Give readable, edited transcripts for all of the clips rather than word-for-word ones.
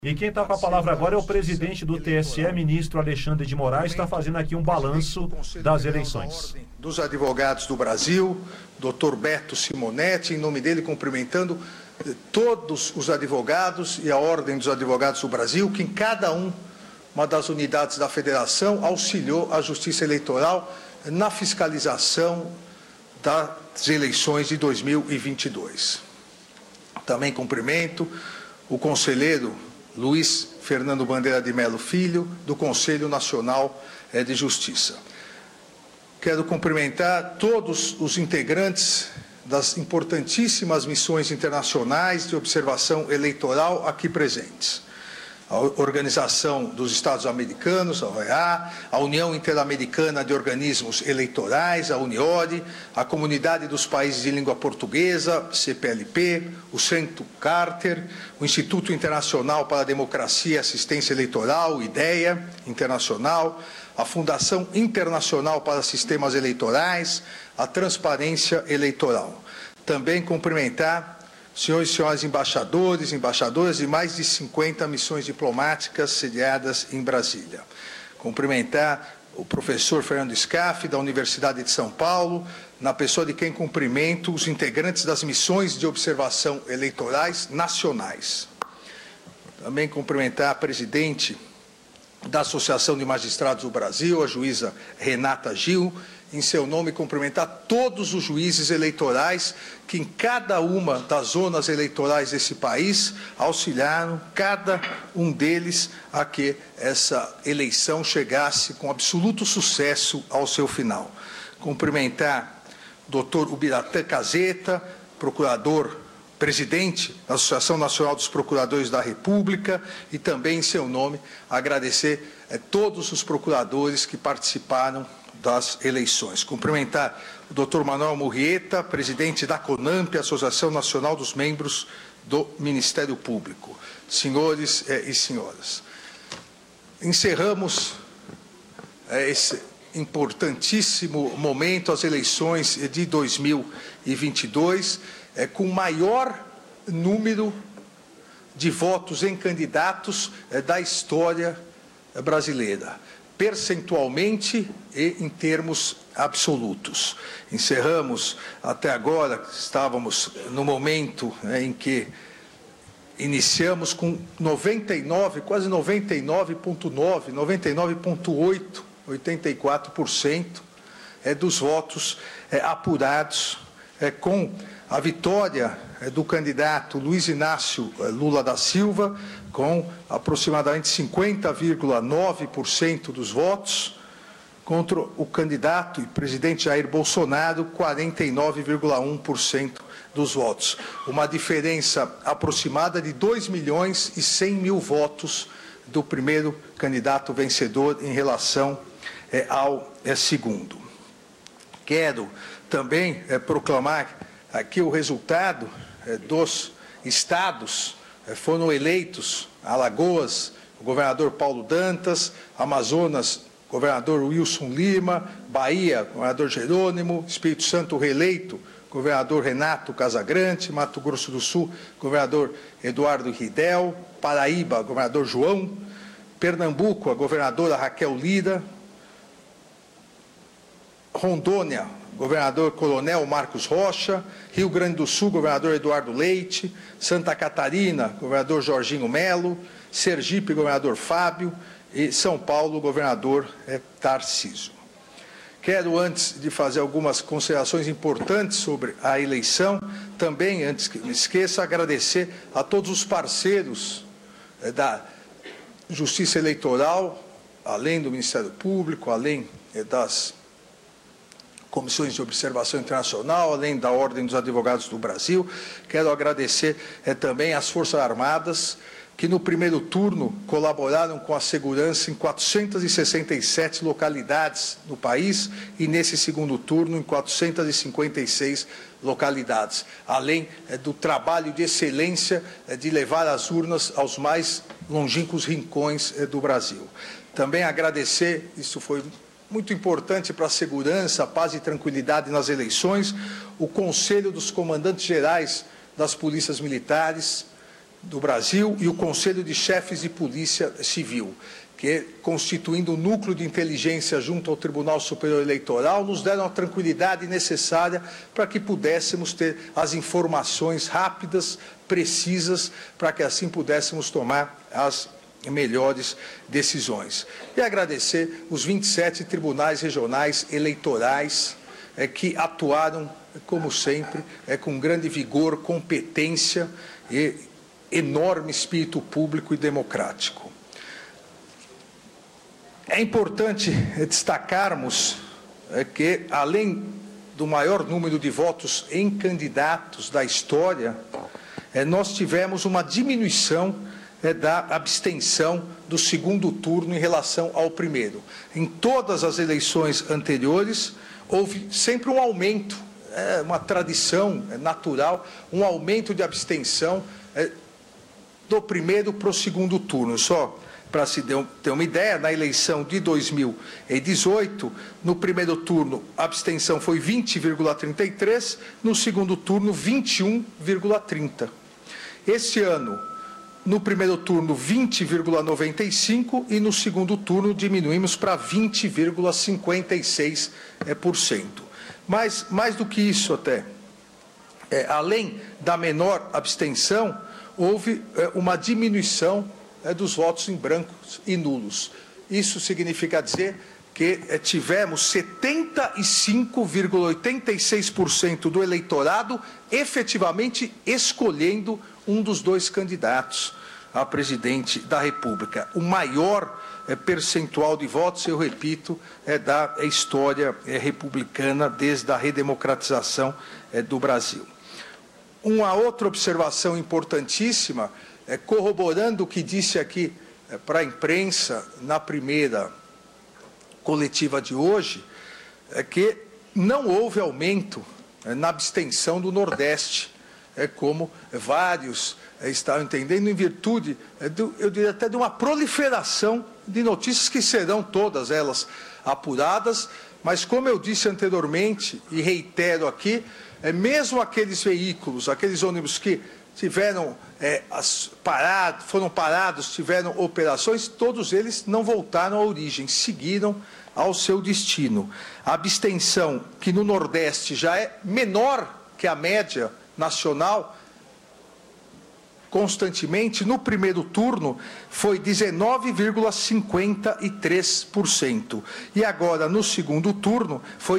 E quem está com a palavra agora é o presidente do TSE, ministro Alexandre de Moraes, está fazendo aqui um balanço das eleições. Dos advogados do Brasil, Dr. Beto Simonetti, em nome dele cumprimentando todos os advogados e a Ordem dos Advogados do Brasil, que em cada uma das unidades da Federação auxiliou a Justiça Eleitoral na fiscalização das eleições de 2022. Também cumprimento o conselheiro Luiz Fernando Bandeira de Melo Filho, do Conselho Nacional de Justiça. Quero cumprimentar todos os integrantes das importantíssimas missões internacionais de observação eleitoral aqui presentes. A Organização dos Estados Americanos, a OEA, a União Interamericana de Organismos Eleitorais, a UNIORE, a Comunidade dos Países de Língua Portuguesa, CPLP, o Centro Carter, o Instituto Internacional para a Democracia e Assistência Eleitoral, o IDEA Internacional, a Fundação Internacional para Sistemas Eleitorais, a Transparência Eleitoral. Também cumprimentar senhores e senhoras embaixadores, embaixadoras de mais de 50 missões diplomáticas sediadas em Brasília. Cumprimentar o professor Fernando Scaff, da Universidade de São Paulo, na pessoa de quem cumprimento os integrantes das missões de observação eleitorais nacionais. Também cumprimentar a presidente da Associação de Magistrados do Brasil, a juíza Renata Gil, em seu nome cumprimentar todos os juízes eleitorais que em cada uma das zonas eleitorais desse país auxiliaram cada um deles a que essa eleição chegasse com absoluto sucesso ao seu final. Cumprimentar o Dr. Ubiratã Caseta, presidente da Associação Nacional dos Procuradores da República, e também, em seu nome, agradecer a todos os procuradores que participaram das eleições. Cumprimentar o Dr. Manuel Murrieta, presidente da CONAMP, Associação Nacional dos Membros do Ministério Público. Senhores e senhoras, encerramos esse importantíssimo momento, as eleições de 2022, com o maior número de votos em candidatos da história brasileira, percentualmente e em termos absolutos. Encerramos até agora, estávamos no momento em que iniciamos com 99, quase 99,9, 99,8, 84% dos votos apurados, com a vitória do candidato Luiz Inácio Lula da Silva, com aproximadamente 50,9% dos votos, contra o candidato e presidente Jair Bolsonaro, 49,1% dos votos. Uma diferença aproximada de 2.100.000 votos do primeiro candidato vencedor em relação ao segundo. Quero também proclamar aqui o resultado dos estados. Foram eleitos Alagoas, o governador Paulo Dantas, Amazonas, governador Wilson Lima, Bahia, governador Jerônimo, Espírito Santo reeleito, governador Renato Casagrande, Mato Grosso do Sul, governador Eduardo Ridel, Paraíba, governador João, Pernambuco, a governadora Raquel Lira, Rondônia, governador Coronel Marcos Rocha, Rio Grande do Sul, governador Eduardo Leite, Santa Catarina, governador Jorginho Melo, Sergipe, governador Fábio, e São Paulo, governador Tarcísio. Quero, antes de fazer algumas considerações importantes sobre a eleição, também, antes que me esqueça, agradecer a todos os parceiros da Justiça Eleitoral, além do Ministério Público, além das comissões de observação internacional, além da Ordem dos Advogados do Brasil. Quero agradecer também às Forças Armadas, que no primeiro turno colaboraram com a segurança em 467 localidades no país e nesse segundo turno em 456 localidades, além do trabalho de excelência de levar as urnas aos mais longínquos rincões do Brasil. Também agradecer, isso foi muito importante para a segurança, a paz e tranquilidade nas eleições, o Conselho dos Comandantes Gerais das Polícias Militares, do Brasil e o Conselho de Chefes de Polícia Civil, que, constituindo o núcleo de inteligência junto ao Tribunal Superior Eleitoral, nos deram a tranquilidade necessária para que pudéssemos ter as informações rápidas, precisas, para que assim pudéssemos tomar as melhores decisões. E agradecer os 27 tribunais regionais eleitorais que atuaram, como sempre, com grande vigor, competência e enorme espírito público e democrático. É importante destacarmos que, além do maior número de votos em candidatos da história, nós tivemos uma diminuição da abstenção do segundo turno em relação ao primeiro. Em todas as eleições anteriores, houve sempre um aumento, uma tradição natural, um aumento de abstenção do primeiro para o segundo turno. Só para se ter uma ideia, na eleição de 2018, no primeiro turno a abstenção foi 20,33%, no segundo turno 21,30%. Este ano, no primeiro turno 20,95% e no segundo turno diminuímos para 20,56%. Mas, mais do que isso até, além da menor abstenção, houve uma diminuição dos votos em brancos e nulos. Isso significa dizer que tivemos 75,86% do eleitorado efetivamente escolhendo um dos dois candidatos a presidente da República. O maior percentual de votos, eu repito, da história republicana desde a redemocratização do Brasil. Uma outra observação importantíssima, corroborando o que disse aqui para a imprensa na primeira coletiva de hoje, é que não houve aumento na abstenção do Nordeste, como vários estavam entendendo, em virtude, eu diria até de uma proliferação de notícias que serão todas elas apuradas, mas como eu disse anteriormente e reitero aqui, mesmo aqueles veículos, aqueles ônibus que tiveram foram parados, tiveram operações, todos eles não voltaram à origem, seguiram ao seu destino. A abstenção, que no Nordeste já é menor que a média nacional, constantemente, no primeiro turno foi 19,53%. E agora, no segundo turno, foi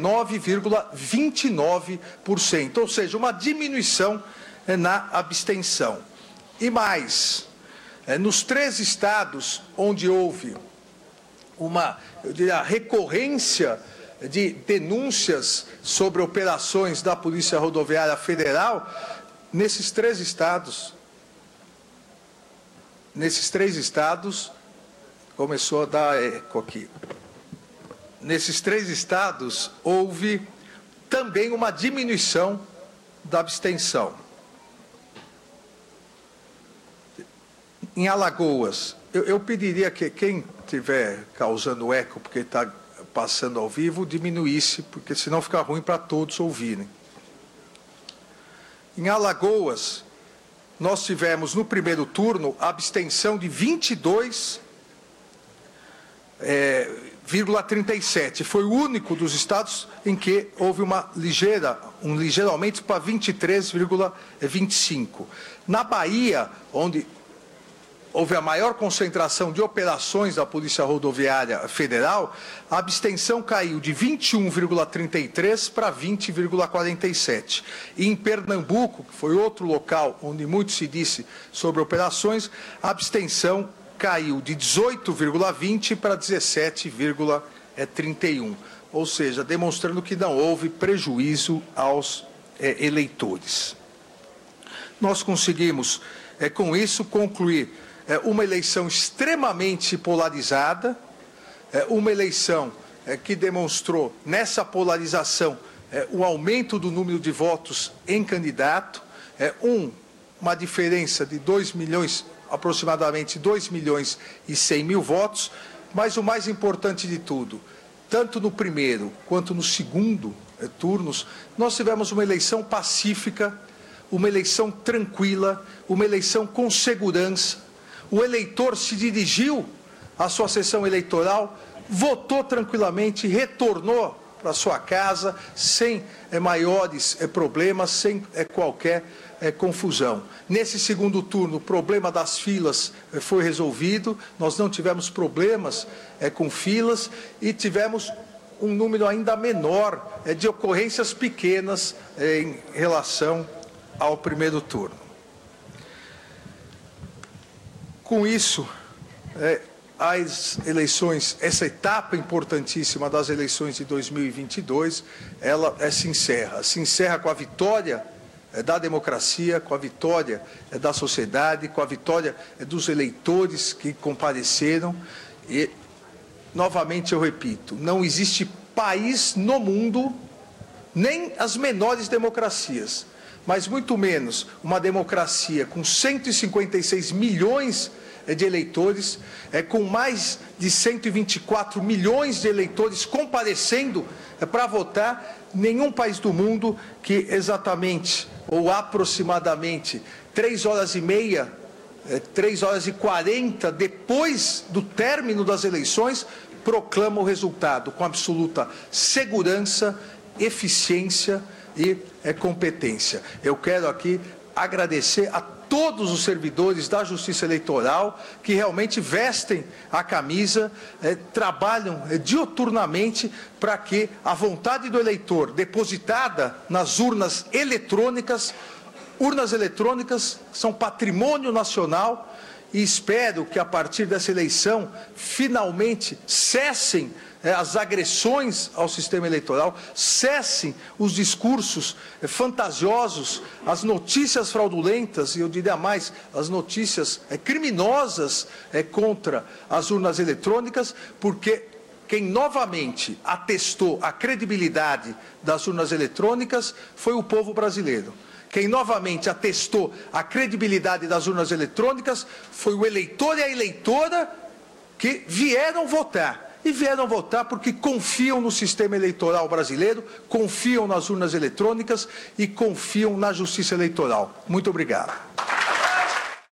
19,29%. Ou seja, uma diminuição na abstenção. E mais, nos 3 estados onde houve uma, eu diria, recorrência de denúncias sobre operações da Polícia Rodoviária Federal, nesses três estados, começou a dar eco aqui, nesses 3 estados houve também uma diminuição da abstenção. Em Alagoas, eu pediria que quem estiver causando eco, porque está passando ao vivo, diminuísse, porque senão fica ruim para todos ouvirem. Em Alagoas, nós tivemos no primeiro turno a abstenção de 22,37%. Foi o único dos estados em que houve um ligeiro aumento para 23,25%. Na Bahia, onde houve a maior concentração de operações da Polícia Rodoviária Federal, a abstenção caiu de 21,33% para 20,47%. E em Pernambuco, que foi outro local onde muito se disse sobre operações, a abstenção caiu de 18,20% para 17,31%. Ou seja, demonstrando que não houve prejuízo aos eleitores. Nós conseguimos, com isso, concluir uma eleição extremamente polarizada, uma eleição que demonstrou, nessa polarização, o aumento do número de votos em candidato, uma diferença de 2 milhões, aproximadamente 2 milhões e 100 mil votos, mas o mais importante de tudo, tanto no primeiro quanto no segundo turnos, nós tivemos uma eleição pacífica, uma eleição tranquila, uma eleição com segurança. O eleitor se dirigiu à sua sessão eleitoral, votou tranquilamente, retornou para sua casa sem maiores problemas, sem qualquer confusão. Nesse segundo turno, o problema das filas foi resolvido, nós não tivemos problemas com filas e tivemos um número ainda menor de ocorrências pequenas em relação ao primeiro turno. Com isso, as eleições, essa etapa importantíssima das eleições de 2022, ela se encerra com a vitória da democracia, com a vitória da sociedade, com a vitória dos eleitores que compareceram. E, novamente, eu repito, não existe país no mundo, nem as menores democracias, mas muito menos uma democracia com 156 milhões de eleitores, com mais de 124 milhões de eleitores comparecendo para votar, nenhum país do mundo que exatamente ou aproximadamente 3 horas e meia, 3 horas e 40 depois do término das eleições, proclama o resultado com absoluta segurança, eficiência e competência. Eu quero aqui agradecer a todos os servidores da Justiça Eleitoral que realmente vestem a camisa, trabalham diuturnamente para que a vontade do eleitor depositada nas urnas eletrônicas são patrimônio nacional, e espero que a partir dessa eleição finalmente cessem as agressões ao sistema eleitoral, cessem os discursos fantasiosos, as notícias fraudulentas, e eu diria mais, as notícias criminosas contra as urnas eletrônicas, porque quem novamente atestou a credibilidade das urnas eletrônicas foi o povo brasileiro. Quem novamente atestou a credibilidade das urnas eletrônicas foi o eleitor e a eleitora que vieram votar. E vieram votar porque confiam no sistema eleitoral brasileiro, confiam nas urnas eletrônicas e confiam na justiça eleitoral. Muito obrigado.